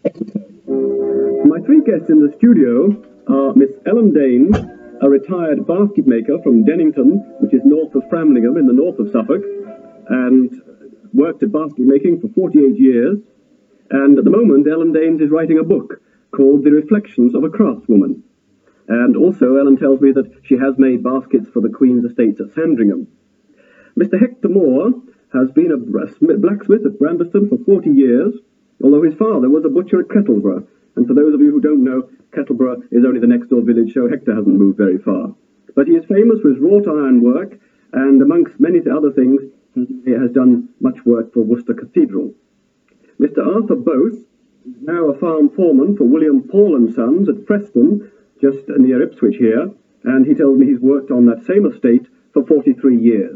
My three guests in the studio are Miss Ellen Danes, a retired basket maker from Dennington, which is north of Framlingham in the north of Suffolk, and worked at basket making for 48 years. And at the moment, Ellen Danes is writing a book called The Reflections of a Craftswoman. And also, Ellen tells me that she has made baskets for the Queen's Estates at Sandringham. Mr. Hector Moore has been a blacksmith at Brambeston for 40 years, although his father was a butcher at Kettleborough. And for those of you who don't know, Kettleborough is only the next door village, so Hector hasn't moved very far. But he is famous for his wrought iron work, and amongst many other things, he has done much work for Worcester Cathedral. Mr. Arthur Bose is now a farm foreman for William Paul and Sons at Preston, just near Ipswich here, and he tells me he's worked on that same estate for 43 years.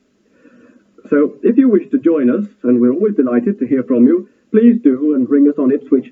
So if you wish to join us, and we're always delighted to hear from you, please do and ring us on Ipswich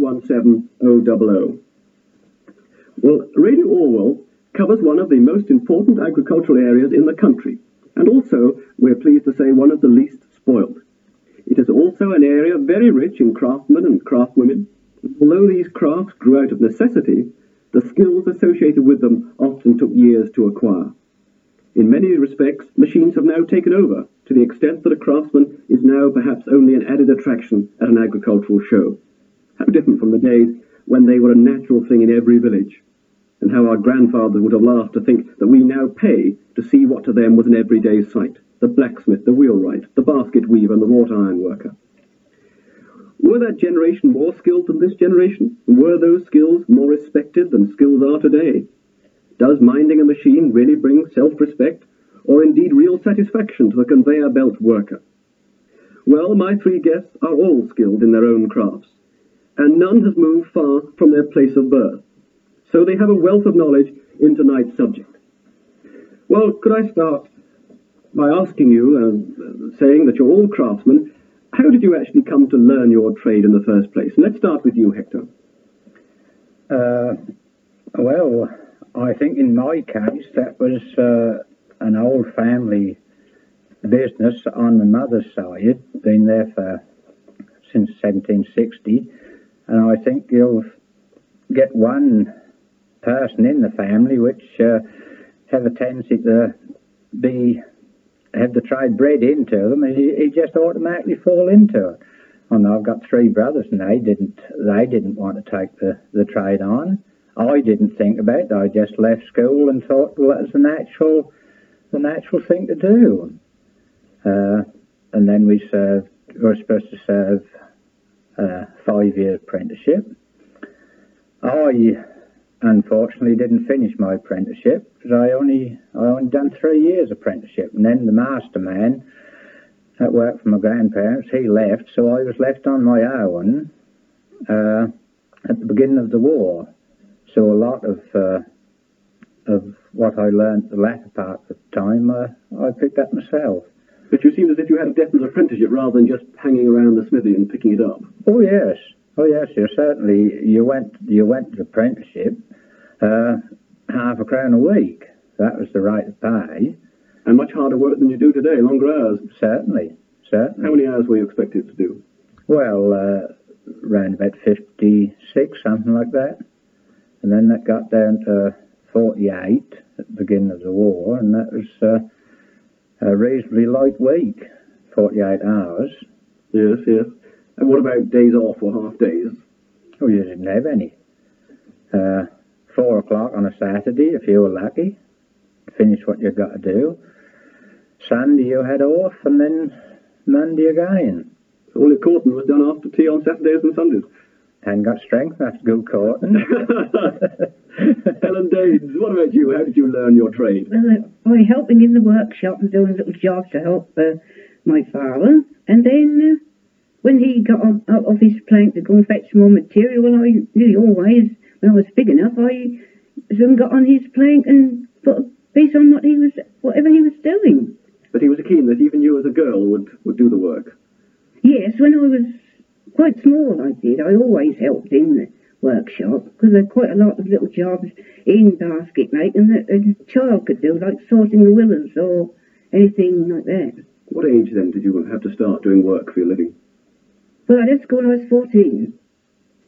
217000. Well, Radio Orwell covers one of the most important agricultural areas in the country, and also, we're pleased to say, one of the least spoilt. It is also an area very rich in craftsmen and craftwomen. Although these crafts grew out of necessity, the skills associated with them often took years to acquire. In many respects, machines have now taken over, to the extent that a craftsman is now perhaps only an added attraction at an agricultural show. How different from the days when they were a natural thing in every village, and how our grandfathers would have laughed to think that we now pay to see what to them was an everyday sight: the blacksmith, the wheelwright, the basket weaver, and the wrought iron worker. Were that generation more skilled than this generation? Were those skills more respected than skills are today? Does minding a machine really bring self-respect, or indeed real satisfaction to the conveyor belt worker? Well, my three guests are all skilled in their own crafts, and none has moved far from their place of birth. So they have a wealth of knowledge in tonight's subject. Well, could I start by asking you, saying that you're all craftsmen, how did you actually come to learn your trade in the first place? And let's start with you, Hector. Well, I think in my case that was an old family business on the mother's side, been there since 1760, and I think you'll get one person in the family which have a tendency to have the trade bred into them, and he just automatically fall into it. And I've got three brothers, and they didn't want to take the trade on. I didn't think about it. I just left school and thought, well, that was the natural thing to do. And then we were supposed to serve a 5-year apprenticeship. I unfortunately didn't finish my apprenticeship because I only done 3 years apprenticeship, and then the master man that worked for my grandparents, he left, so I was left on my own at the beginning of the war. So a lot of what I learned the latter part of the time, I picked up myself. But you seem as if you had a definite apprenticeship rather than just hanging around the smithy and picking it up. Oh yes, you certainly. You went to the apprenticeship, £0.5 a week. That was the rate of pay. And much harder work than you do today, longer hours. Certainly. How many hours were you expected to do? Well, around about 56, something like that. And then that got down to 48 at the beginning of the war, and that was a reasonably light week, 48 hours. Yes. And what about days off or half days? Oh, you didn't have any. 4 o'clock on a Saturday, if you were lucky, finish what you got to do. Sunday you had off, and then Monday again. So all your courting was done after tea on Saturdays and Sundays? Hadn't got strength after good courting. Ellen Danes, what about you? How did you learn your trade? Well, by helping in the workshop and doing little jobs to help my father. And then when he got out of his plank to go and fetch more material, well, I nearly always, when I was big enough, I soon got on his plank and put a piece on whatever he was doing. But he was keen that even you as a girl would do the work. Yes, when I was quite small I did. I always helped in the workshop because there were quite a lot of little jobs in basket making that a child could do, like sorting the willows or anything like that. What age then did you have to start doing work for your living? Well, I left school when I was 14.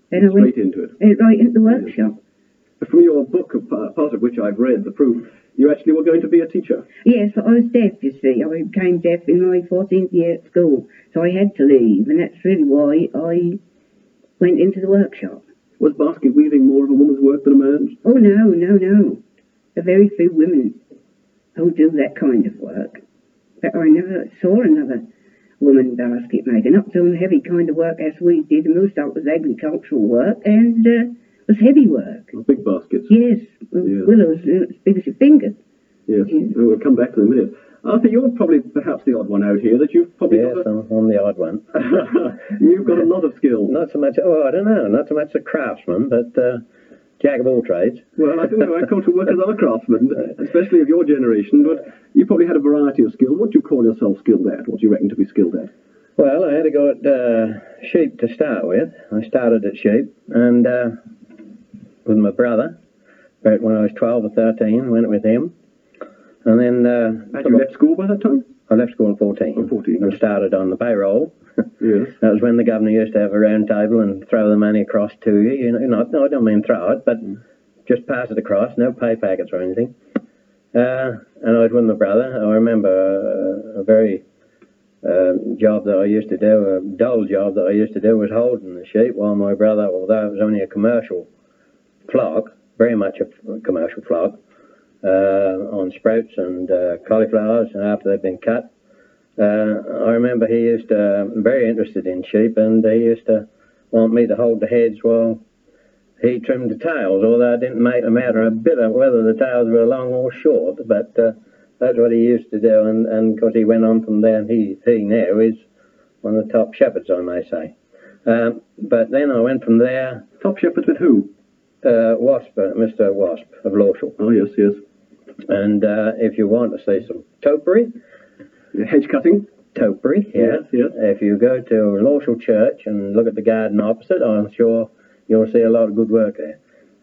Then I went Straight into it. right into the workshop. From your book, part of which I've read, The Proof, you actually were going to be a teacher. Yes, but I was deaf, you see. I became deaf in my 14th year at school, so I had to leave, and that's really why I went into the workshop. Was basket weaving more of a woman's work than a man's? Oh, no. There are very few women who do that kind of work. But I never saw another woman basket maker, not doing heavy kind of work as we did. Most of it was agricultural work and was heavy work. Big baskets. Yes, Yes. willows as big as your finger. Yes. We'll come back to them in a minute. Arthur, you're probably perhaps the odd one out here that you've probably Yes, I'm the odd one. You've got a lot of skill. Not so much, I don't know, not so much a craftsman, but jack of all trades. Well, I don't know, agricultural workers are craftsmen, especially of your generation, but you probably had a variety of skills. What do you call yourself skilled at? What do you reckon to be skilled at? Well, I had to go at sheep to start with. I started at sheep, and with my brother, but when I was 12 or 13, went with him. And then... Had you left school by that time? I left school at 14. Oh, 14. And started on the payroll. Yes. That was when the governor used to have a round table and throw the money across to you. You know, no, I don't mean throw it, but just pass it across, no pay packets or anything. And I was with my brother. I remember a very job that I used to do, a dull job that I used to do, was holding the sheep while my brother, although it was only a commercial flock, very much a commercial flock, on sprouts and cauliflowers, and after they'd been cut. I remember he used to very interested in sheep, and he used to want me to hold the heads while he trimmed the tails, although it didn't make a matter a bit of whether the tails were long or short, but that's what he used to do, and because he went on from there, and he now is one of the top shepherds, I may say. But then I went from there... Top shepherds with who? Wasp, Mr. Wasp of Lawshall. Oh, yes, yes. And if you want to see some topiary... Hedge cutting? Topiary, yeah. Yes. If you go to Lawshall Church and look at the garden opposite, I'm sure you'll see a lot of good work there.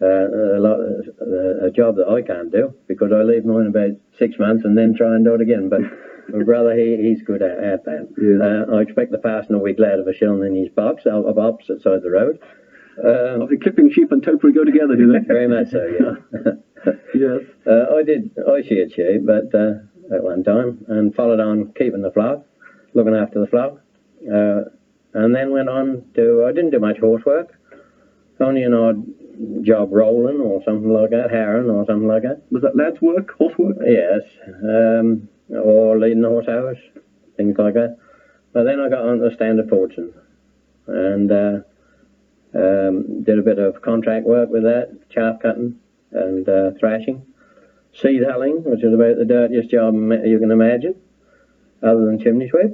A job that I can't do, because I leave mine about 6 months and then try and do it again. But my brother, he's good at that. Yes. I expect the parson will be glad of a shilling in his box of opposite side of the road. Obviously, clipping sheep and topiary go together, do they? Very much so, yeah. Yes. I sheared sheep, but at one time, and followed on keeping the flock, looking after the flock, and then went on to, I didn't do much horse work, only an odd job rolling or something like that, harrowing or something like that. Was that lads' work, horse work? Yes, or leading the horse hours, things like that. But then I got on to the Standard Fortune, and did a bit of contract work with that, chaff cutting and thrashing. Seed hulling, which is about the dirtiest job you can imagine, other than chimney sweep.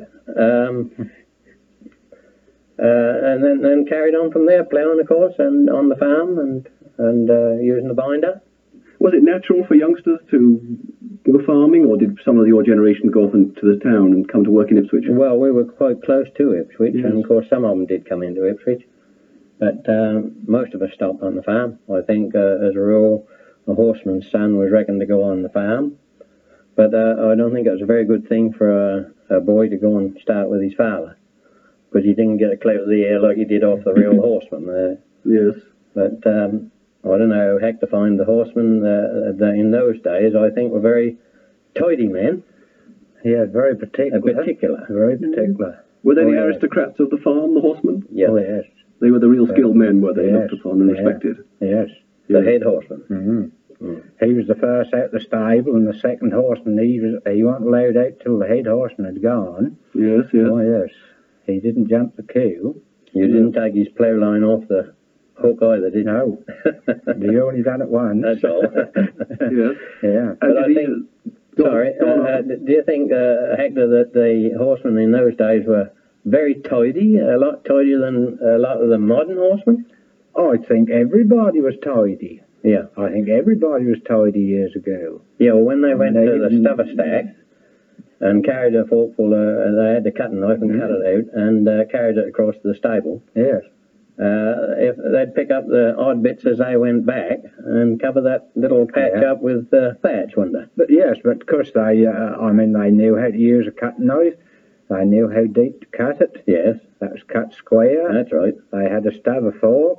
And then carried on from there, ploughing, of course, and on the farm, and using the binder. Was it natural for youngsters to go farming, or did some of your generation go off into the town and come to work in Ipswich? Well, we were quite close to Ipswich, Yes. and of course some of them did come into Ipswich, but most of us stopped on the farm. I think, as a rule, a horseman's son was reckoned to go on the farm, but I don't think it was a very good thing for a boy to go and start with his father, because he didn't get a clout of the air like he did off the real horseman. Yes. But I don't know how heck to find the horsemen in those days. I think were very tidy men. Yeah, very particular. Particular. Very particular. Were they the yeah. aristocrats of the farm, the horsemen? Yes. Oh, yes. They were the real skilled men, were they, Yes. looked upon and Yeah. respected? Yes. The head horseman. Mm-hmm. He was the first out the stable, and the second horseman, he wasn't allowed out till the head horseman had gone. Yes, yes. Oh, yes. He didn't jump the queue. You didn't take his plough line off the hook either, did you? No. He only done it once. That's all. Yes. Yeah. But I did he- think... Go on, Sorry, go on. do you think, Hector, that the horsemen in those days were very tidy, a lot tidier than a lot of the modern horsemen? I think everybody was tidy. Yeah. I think everybody was tidy years ago. Yeah, well, when they went They to the didn't- stubber stack and carried a forkful, they had the cutting knife and cut it out and carried it across to the stable. Yes. If they'd pick up the odd bits as they went back and cover that little patch Yeah. up with thatch, wouldn't they? But yes, but because they knew how to use a cutting knife. They knew how deep to cut it. Yes, That was cut square. that's right. They had a stubber fork.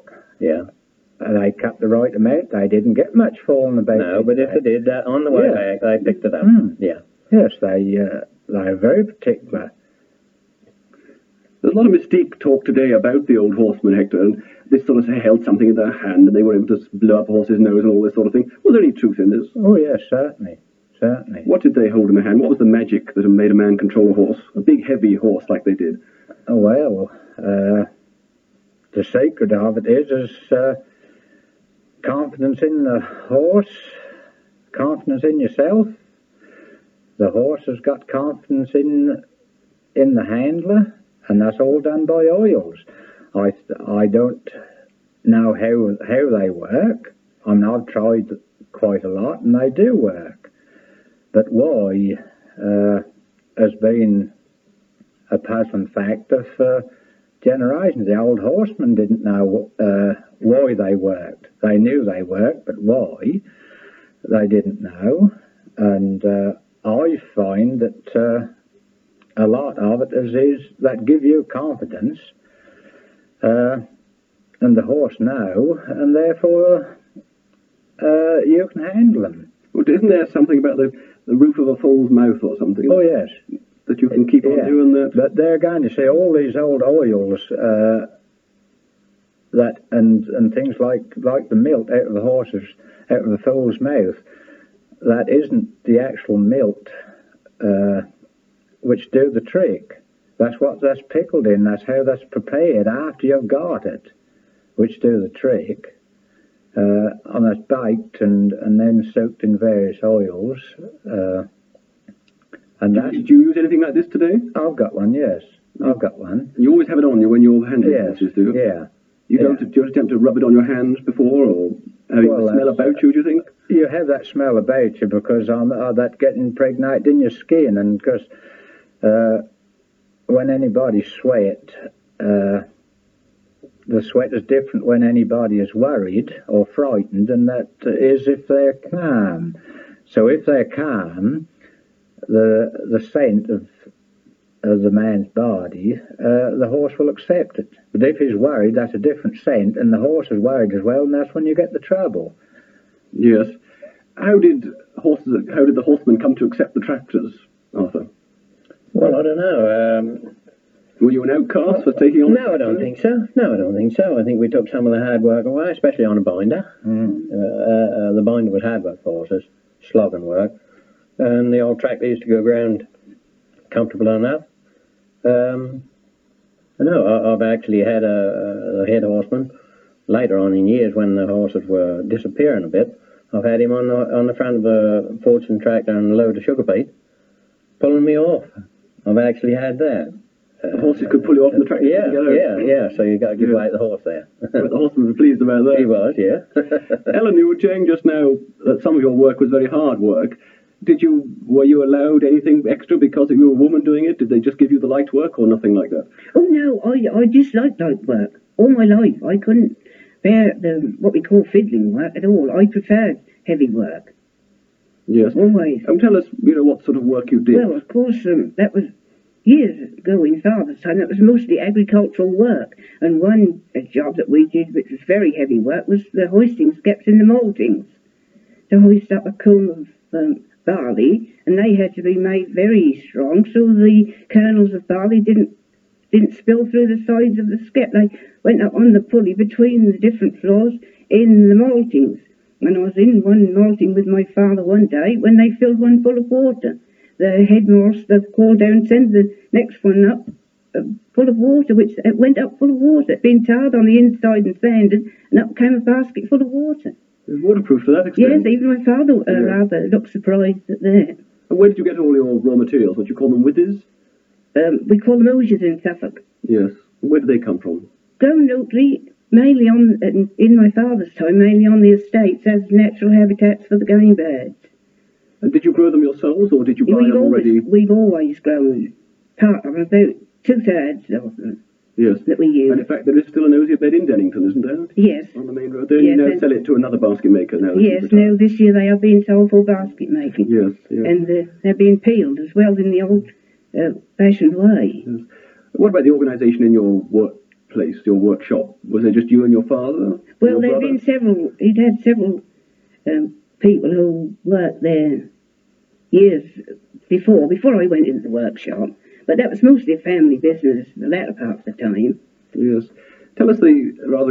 Yeah. They cut the right amount. They didn't get much falling about. No, but if they did, on the way back, they picked it up. Yeah. Yes, they're very particular. There's a lot of mystique talk today about the old horsemen, Hector, and they sort of held something in their hand and they were able to blow up a horse's nose and all this sort of thing. Was there any truth in this? Oh, yes, certainly. Certainly. What did they hold in their hand? What was the magic that made a man control a horse? A big, heavy horse like they did. Oh, well, the secret of it is confidence in the horse, confidence in yourself. The horse has got confidence in the handler, and that's all done by oils. I don't know how they work. I mean, I've tried quite a lot, and they do work. But why has been a puzzling factor for generations. The old horsemen didn't know why they worked. They knew they worked, but why, they didn't know. And I find that a lot of it is that give you confidence, and the horse know, and therefore you can handle them. Well, isn't there something about the roof of a foal's mouth or something? Oh, yes. That you can keep on doing that? But they're going to see all these old oils that and things like the milk out of the foal's mouth, that isn't the actual milk which do the trick. That's what that's pickled in. That's how that's prepared after you've got it, which do the trick. And that's baked and then soaked in various oils. And did you use anything like this today? I've got one, yes. I've got one. You always have it on you when you're handling horses, do you? Yeah. You don't attempt to rub it on your hands before, or having the smell about you, do you think? You have that smell about you because of that getting impregnated in your skin, and because when anybody sweat, the sweat is different when anybody is worried or frightened, and that is if they're calm. So if they're calm, the scent of the man's body, the horse will accept it. But if he's worried, that's a different scent, and the horse is worried as well, and that's when you get the trouble. Yes. How did the horsemen come to accept the tractors, Arthur? Well, I don't know. Were you an outcast for taking on? No, I don't think so. I think we took some of the hard work away, especially on a binder. The binder was hard work for horses, slogging work, and the old tractor used to go ground comfortable enough. I've actually had a head horseman later on in years when the horses were disappearing a bit. I've had him on the front of a Fortune tractor and a load of sugar beet, pulling me off. I've actually had that. The horses could pull you off the tractor. Yeah. So you got to give away the horse there. But the horseman was pleased about that. He was, yeah. Ellen, you were saying just now that some of your work was very hard work. Were you allowed anything extra because you were a woman doing it? Did they just give you the light work or nothing like that? Oh no, I just liked light work all my life. I couldn't bear what we call fiddling work at all. I preferred heavy work. Yes. Always. Tell us, what sort of work you did. Well, of course, that was years ago in Father's time. That was mostly agricultural work. And one job that we did, which was very heavy work, was the hoisting skeps in the maltings. To hoist up a comb of barley, and they had to be made very strong so the kernels of barley didn't spill through the sides of the skep. They went up on the pulley between the different floors in the maltings. And I was in one malting with my father one day when they filled one full of water. The headmaster called down, send the next one up full of water, which went up full of water. It'd been tarred on the inside and sanded, and up came a basket full of water. It was waterproof to that extent? Yes, even my father rather looked surprised at that. And where did you get all your raw materials? What do you call them, withes? We call them osiers in Suffolk. Yes. Where do they come from? Grown locally, mainly in my father's time, mainly on the estates as natural habitats for the game birds. And did you grow them yourselves, or did you buy them already? We've always grown part of them, about 2/3 of them. Yes. That we use. And in fact, there is still an osier bed in Dennington, isn't there? Yes. On the main road there. Yes, you now sell it to another basket maker now. Yes, now this year they are being sold for basket making. Yes. And they're being peeled as well in the old fashioned way. Yes. What about the organisation in your place, your workshop? Was it just you and your father? Well, your there'd brother? been several. He'd had several people who worked there years before I went into the workshop. But that was mostly a family business the latter part of the time. Yes. Tell us the rather